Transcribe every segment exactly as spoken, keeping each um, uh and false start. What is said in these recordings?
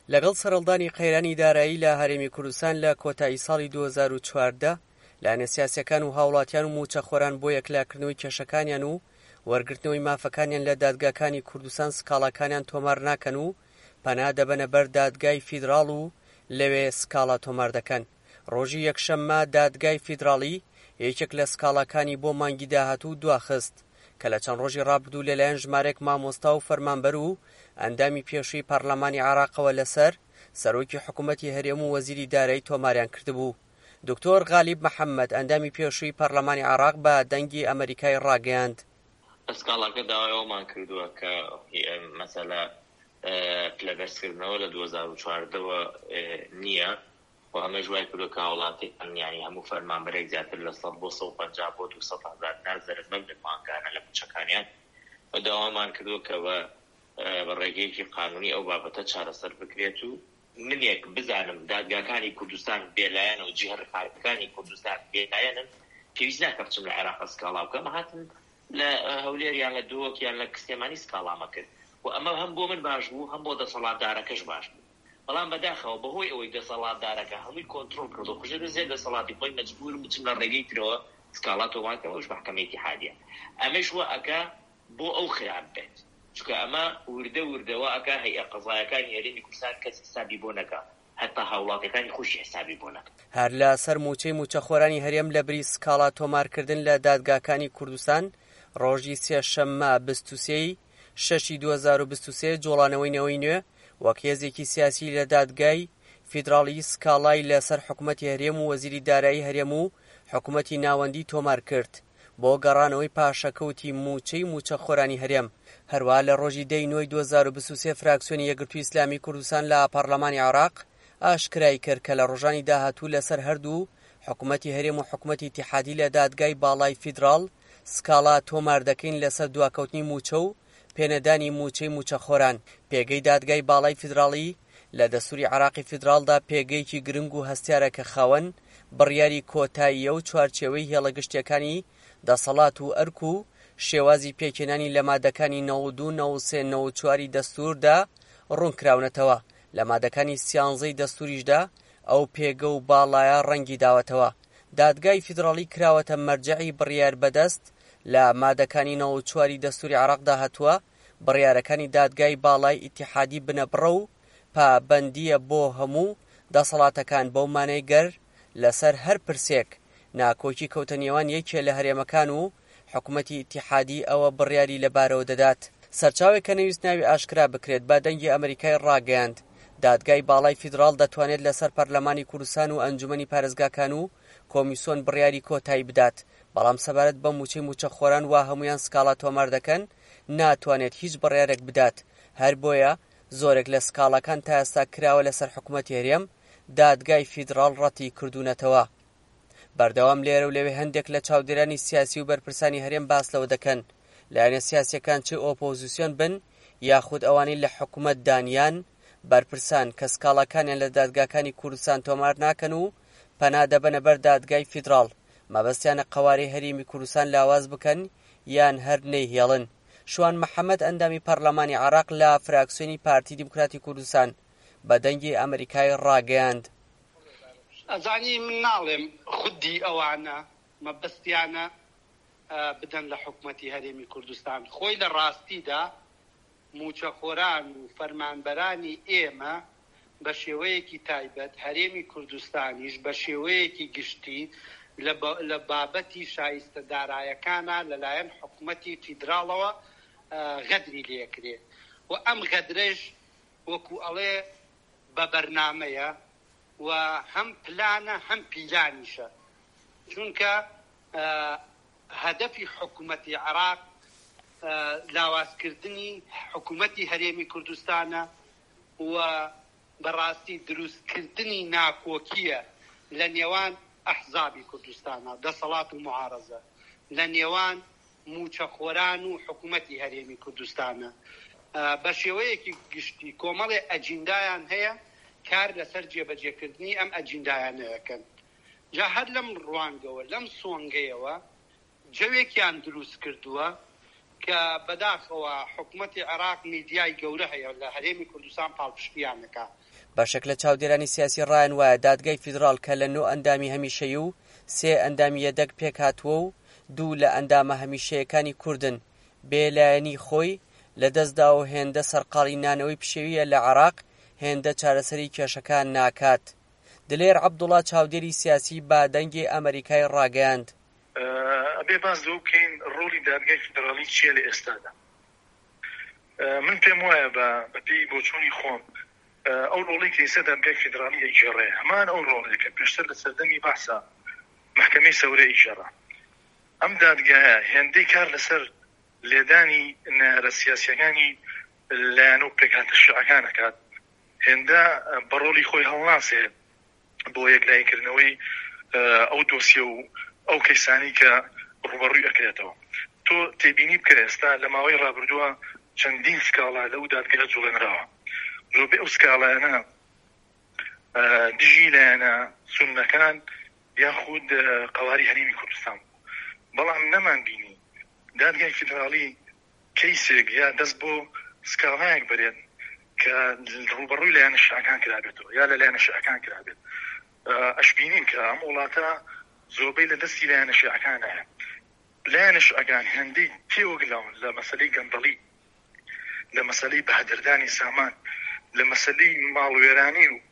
لەگەڵ سەرەڵدانی قەیرانی دارایی لە هەرێمی کوردستان لە کۆتایی ساڵی دوو هەزار و چواردە لایەنە سیاسیەکان و هاوڵاتیان و موچەخۆران بۆ یەکلاکردنەوەی کێشەکانیان و وەرگرتنەوەی مافەکانیان لە دادگاکانی کوردستان سکاڵاکانیان تۆمار ناکەن و پەنا دەبەنە بەر دادگای فیدراڵ و لەوێ سکاڵا تۆمار دەکەن. ڕۆژی یەکشەممە دادگای فیدراڵی یەکێک لە سکاڵاکانی بۆ مانگی داهاتوو دواخست کە لە چەند ڕۆژی ڕابردوو لەلایەن ژمارەیەک مامۆستا و فەرمانبەر و ئەندامی پێشووی پەرلەمانی عێراقەوە لەسەر سەرۆکی حکوومەتی هەرێم و وەزیری دارایی تۆماریان کردبوو. دکتۆر غالیب محەممەد ئەندامی پێشووی پەرلەمانی عێراق بە دەنگی ئەمریکای ڕاگەیاند. سکاڵاکە داوایەوەمان کردووە کە مەسەلە پلەبەرزکردنەوە لە دوو هەزار و چواردەوە نییە و هەمە ژوای کردو کە وڵاتی ئەنیانی هەموو فەرمانبەرێک زیاتر لە سەد بۆ سەد و پەنجا بۆ دوو سەد هەزار دینار زەرمە بدەن ماهانگانە لە موچەکانیان و داوامان کردووە کە بە ڕێگەیەکی قانونی ئەو بابەتە چارەسەر بکرێت و منێک بزانم دادگاکانی کوردستان بێلایەن و جیهەرخایەکانی کوردستان بێلایەنن پێویست ناکە بچم لە عێراق سکاڵا بکەم هاتن لە هەولێریان لە دۆوەکیان لە کستێمانی سکاڵامە کرد و ئەمە هەم بۆ من باش بوو هەم بۆ دەسەڵاتدارەکەش باش بوو. بەڵام بەداخەوە بەهۆی ئەوەی دەسەڵاتدارەکە هەمووی کۆنتڕۆڵ کرد و خوژێ زێ دەسەڵاتی خۆی مەجبور بچم لە ڕێگەی ترەوە سکاڵا تۆمارکەمەوەش محکەمەی ئیتیحادیە ئەمەش وە ئەکا بۆ ئەو خراب بێت چونکە ئەمە وردە وردەوە ئەکا هەیئە قەزایەکانی هەرێمی کوردستان کەس حسابی بۆ نەکا هەتا هاوڵاتیەکانی خۆشی حسابی بۆ نەکا. هەر لە سەر موچەی موچەخۆرانی هەرێم لە بری سکاڵا تۆمارکردن لە دادگاکانی کوردستان ڕۆژی سێشەممە بیست و سێی شەشی دوو هەزار و بیست و سێ جۆڵانەوەی نەوەی نوێ وەک هێزێکی سیاسی لە دادگای فیدراڵی سکاڵای لەسەر حکوومەتی هەرێم و وەزیری دارایی هەرێم و حکوومەتی ناوەندی تۆمار کرد بۆ گەڕانەوەی پاشەکەوتی موچەی موچەخۆرانی هەرێم. هەروە لە ڕۆژی دەی نۆی دوو هەزار و بیست و سێ فراکسیۆنی یەکگرتووی ئیسلامی کوردستان لە پەرلەمانی عێراق ئاشکرای کرد کە لە ڕۆژانی داهاتوو لەسەر هەردوو حکوومەتی هەرێم و حکوومەتی ئیتیحادی لە دادگای باڵای فیدراڵ سکاڵا تۆمار دەکەین لەسەر دواکەوتنی موچە و پێنەدانی موچەی موچەخۆران. پێگەی دادگای باڵای فیدراڵی لە دەستوری عێراقی فیدراڵدا پێگەیەکی گرنگ و هەستیارە کە خاوەن بڕیاری کۆتاییە و چوارچێوەی هێڵەگشتیەکانی دەسەڵات و ئەرک و شێوازی پێکێنانی لە مادەکانی نەوەد و دوو نەوەد و سێ نەوەد و چواری دەستوردا ڕوونکراونەتەوە. لە مادەکانی سیانزەی دەستوریشدا ئەو پێگە و باڵایە ڕەنگی داوەتەوە. دادگای فیدراڵی کراوەتە مەرجەعی بڕیار بەدەست لە مادەکانی نەوەد و چواری دەستوری عێراقدا هەتووە بڕیارەکانی دادگای باڵای ئیتیحادی بنەبڕە و پابەندیە بۆ هەموو دەسەڵاتەکان بەو مانای گەر لەسەر هەر پرسێک ناکۆکی کەوتە نێوان یەکێ لە هەرێمەکان و حکوومەتی ئیتیحادی ئەوە بڕیاری لەبارەوە دەدات. سەرچاوێک کە نەویست ناوی ئاشکرا بکرێت بە دەنگی ئەمریکای ڕاگەیاند دادگای باڵای فیدراڵ دەتوانێت لەسەر پەرلەمانی کوردستان و ئەنجومەنی پارێزگاکان و کۆمیسیۆن بڕیاری کۆتایی بدات. بەڵام سەبارەت بە موچەی موچەخۆران وا هەمویان سکاڵا تۆمار دەکەن ناتوانێت هیچ بڕیارێک بدات. هەر بۆیە زۆرێک لە سکاڵەکان تا ئێستا کراوە لەسەر حکوومەتی هەرێم دادگای فیدراڵ ڕەتی کردوونەتەوە. بەردەوام لێرە و لەوێ هەندێک لە چاودێرانی سیاسی و بەرپرسانی هەرێم باس لەوە دەکەن لایەنە سیاسیەکان چ ئۆپۆزیسیۆن بن یاخود ئەوانەی لە حکوومەت دانیان بەرپرسان کە سکاڵەکانیان لە دادگاکانی کوردستان تۆمار ناکەن و پەنا دەبەنە بەر دادگای فیدراڵ مەبەستیانە قەوارەی هەرێمی کوردستان لاواز بکەن یان هەر نەیهێڵن. شوان محەممەد ئەندامی پەرلەمانی عێراق لە فراکسیۆنی پارتی دیموکراتی کوردستان بە دەنگی ئەمریکای ڕاگەیاند. ئەزانی من ناڵێم خودی ئەوانە مەبەستیانە بدەن لە حکوومەتی هەرێمی کوردستان. خۆی لە ڕاستیدا موچەخۆران و فەرمانبەرانی ئێمە بە شێوەیەکی تایبەت هەرێمی کوردستانیش بە شێوەیەکی گشتی لە بابەتی شایستە دارایەکانە لەلایەن حکوومەتی فیدراڵەوە غەدری لێکرێت و ئەم غەدرەش وەکو ئەڵێ بە بەرنامەیە و هەم پلانە هەم پیلانیشە چونکە هەدەفی حکوومەتی عێراق لاوازکردنی حکوومەتی هەرێمی کوردستانە و بەڕاستی دروستکردنی ناکۆکیە لە نێوان ئەحزابی کوردستانە دەسەڵات و معارەزە لە نێوان موچەخۆران و حکوومەتی هەرێمی کوردستانە بە شێوەیەکی گشتی کۆمەڵێ ئەجیندایان هەیە کار لەسەر جێبەجێکردنی ئەم ئەجیندایانەکەن. جا هەر لەم ڕوانگەوە لەم سۆنگەیەوە جەوێکیان دروست کردووە کە بەداخەوە حکوومەتی عێراق میدیای گەورە هەیە لە هەرێمی کوردستان پاڵپشتیانەکە. بەشێک لە چاودێرانی سیاسی ڕایان وایە دادگای فیدراڵ کە لە نۆ ئەندامی هەمیشەیی و سێ ئەندامی یەدەگ پێک هاتووە و دوو لە ئەندامە هەمیشەیەکانی کوردن بێلایەنی خۆی لەدەستدا و هێندە سەرقاڵی نانەوەی پشێویە لە عێراق هێندە چارەسەری کێشەکان ناکات. دلێر عەبدوڵڵا چاودێری سیاسی با دەنگی ئەمریکای ڕاگەیاند. ئەبێ باس لەو بکەین ڕۆڵی دادگای فیدراڵی چییە لە ئێستادا. من پێم وایە بە پێی بۆچوونی خۆم ئەو ڕۆڵی کە ئێستا دادگای فیدراڵی ئەیگێڕێ هەمان ئەو ڕۆڵێک کە پێشتر لە سەردەمی بەحسا محکەمەی سەورە ئیگێڕا. ئەم دادگایە هێندەی کار لەسەر لێدانی نارە سیاسیەکانی لایەنە و پێکهاتە شیعەکان ئەکات، هێندە بە ڕۆڵی خۆی هەڵناسێ بۆ یەکلایەکردنەوەی ئەو دۆسیە و ئەو کەیسانی کە ڕوبەڕووی ئەکرێتەوە. تۆ تێبینی بکە ئێستا لە ماوەی ڕابردووە چەندین سکاڵا لەو دادگایە جوڵێنراوە. زۆربەی ئەو سکاڵایانە دژی لایەنە سوننەکان یاخود قەواری هەرێمی کوردستان بوو، بەڵام نەمان بینی دادگای فیدراڵی کەیسێک یا دەست بۆ سکاڵایەک بەرێن کە ڕوبەڕووی لایەنە شیعەکان کرابێتەوە یا لە لایەنە شیعەکان کرابێت. ئەش بینین کە ئەم وڵاتە زۆربەی لە دەستی لایەنە شیعەکانایە. لایەنە شیعەکان هێندەی تێوەگلاون لە مەسەلەی گەندەڵی، لە مەسەلەی بەهدەردانی سامان، لە مەسەلەی ماڵوێرانی و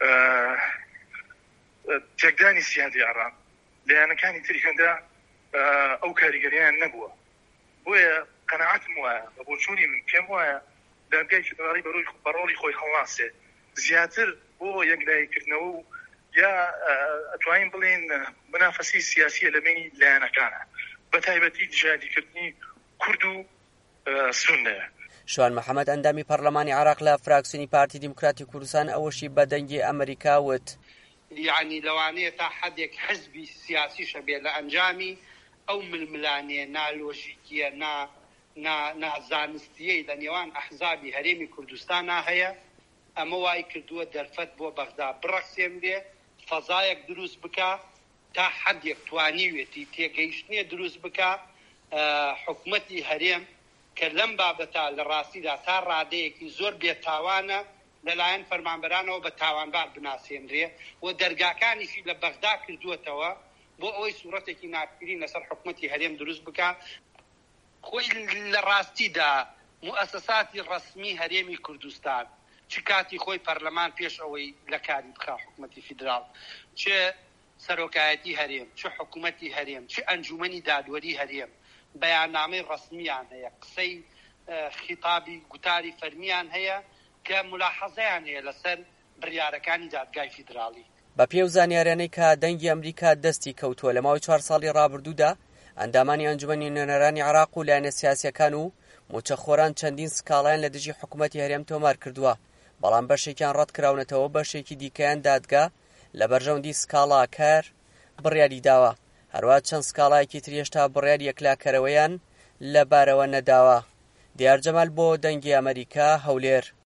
تێکدانی سیادی عێراق. لایەنەکانی تری هێندە ئەو کاریگەریان نەبووە. بۆیە قەناعەتم وایە بە بۆچوونی من پێم وایە دادگای فیدراڵی بە ڕۆڵی خۆی هەڵناسێ زیاتر بۆ یەکلایەکردنەوە و یا ئەتوانین بڵێن بنافەسی سیاسیە لە بینی لایەنەکانە، بە تایبەتی دژادیکردنی کورد و سوننەیە. شوان محەممەد ئەندامی پەرلەمانی عێراق لە فراکسیۆنی پارتی دیموکراتی کوردستان ئەوەشی بە دەنگی ئەمریکا وت. یعنی لەوانەیە تا حدێک حزبی سیاسیشە بێ لە ئەنجامی ئەو ململانێ نالۆژیکیە نازانستیەی لە نێوان ئەحزابی هەرێمی کوردستانە هەیە. ئەمە وای کردووە دەرفەت بۆ بەغدا بڕەخسێن بێ، فەزایەک دروست بکە تا حدێک توانیوێتی تێگەیشتنیە دروست بکە حکوومەتی هەرێم کە لەم بابەتە لە ڕاستیدا تا ڕادەیەکی زۆر بێتاوانە لەلایەن فەرمانبەرانەوە بە تاوانبار بناسێنرێ و دەرگاکانیشی لە بەغدا کردووەتەوە بۆ ئەوەی سوورەتێکی ناکرین لەسەر حکوومەتی هەرێم دروست بکە. خۆی لە ڕاستیدا موسساتی ڕسمی هەرێمی کوردستان چ کاتی خۆی پەرلەمان پێش ئەوەی لە کاری بخا حکوومەتی فیدراڵ، چه سەرۆکایەتی هەرێم، چه حکوومەتی هەرێم، چه ئەنجومەنی دادوەری هەرێم بەیاننامەی ڕسمیان هەیە، قسەی خیتابی گوتاری فەرمیان هەیە کە ملاحەزەیان هەیە لەسەر بڕیارەکانی دادگای فیدراڵی. بە پێو زانیاریانەی کە دەنگی ئەمریکا دەستی کەوتووە لە ماوەی چوار ساڵی ڕابردوودا، ئەندامانی ئەنجومەنی نوێنەرانی عێراق و لایەنە سیاسیەکان و موچەخۆران چەندین سکاڵایان لە دژی حکوومەتی هەرێم تۆمار کردووە، بەڵام بەشێکیان ڕەت کراونەتەوە، بەشێکی دیکەیان دادگا لە بەرژەوەندی سکاڵا کار بڕیاری داوە. هەروە چەند سکاڵایەکی تر هێشتا بڕیار یەکلاکەرەوەیان لەبارەوە نەداوە. دیار جەمال بۆ دەنگی ئەمریکا، هەولێر.